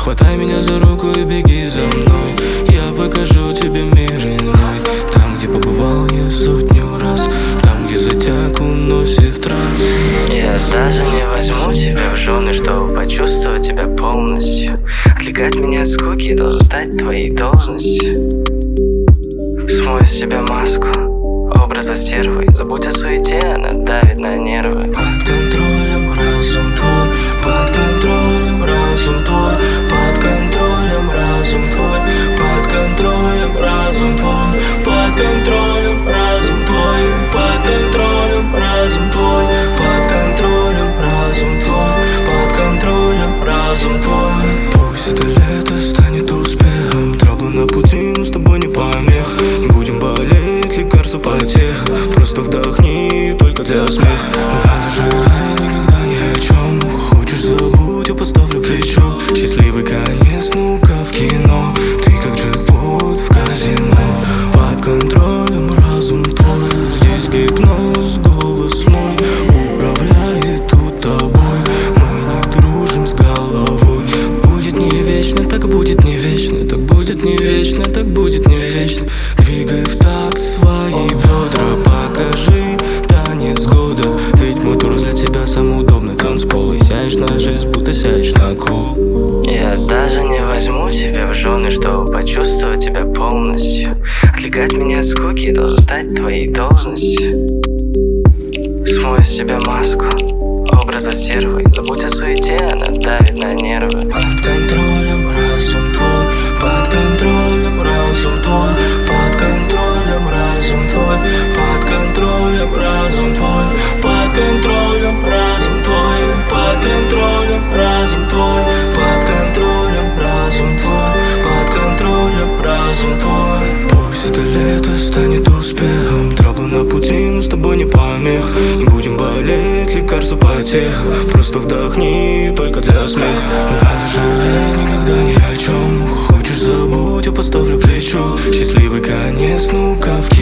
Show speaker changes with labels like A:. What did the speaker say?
A: Хватай меня за руку и беги за мной. Я покажу тебе мир иной. Там, где побывал я сотню раз, там, где затяг уносит в транс.
B: Я даже не возьму тебя в жены, чтобы почувствовать тебя полностью. Отвлекать меня от скуки должен стать твоей должностью. Смой с себя маску образа стервы. Забудь о суете, она давит на нервы.
A: Под контролем разум твой, под контролем разум твой, под контролем разум твой, под контролем разум твой, под контролем разум твой, под контролем разум твой, под контролем разум твой, под контролем разум твой. Пусть это лето станет успехом, траблы на пути, но с тобой не помех. Не будем болеть, лекарства потех, просто вдохни только для смеха. Надо желать никогда ни о чем. Хочешь забудь, я подставлю плечо. Счастливый конец, ну-ка в кино. Ты как джекпот в казино. Под контролем разум твой, здесь гипноз, голос мой управляет тут тобой. Мы не дружим с головой. Будет не вечно, так будет не вечно, так будет не вечно, так будет не вечно. Двигай в такт свои бедра, покажи танец года. Ведь мой курс для тебя самый удобный танцпол. И сядешь на жест, будто сядешь на кол.
B: Я даже не возьму тебя в жены, чтобы почувствовать тебя полностью. Отвлекать меня от скуки должен стать твоей должностью. Смой с себя маску образа стервы. Забудь о суете, она давит на нервы.
A: Под контролем разум твой, под контролем разум твой, под контролем разум твой, под контролем разум твой, под контролем разум твой, под контролем разум твой, под контролем разум твой, под контролем разум твой. Пусть это лето станет успехом, траблы на пути, но с тобой не помех. Не будем болеть, лекарства потех, просто вдохни только для смеха. Надо жалеть никогда ни о чем. Хочешь забудь, я подставлю плечо. Счастливый конец, ну-ка в кино.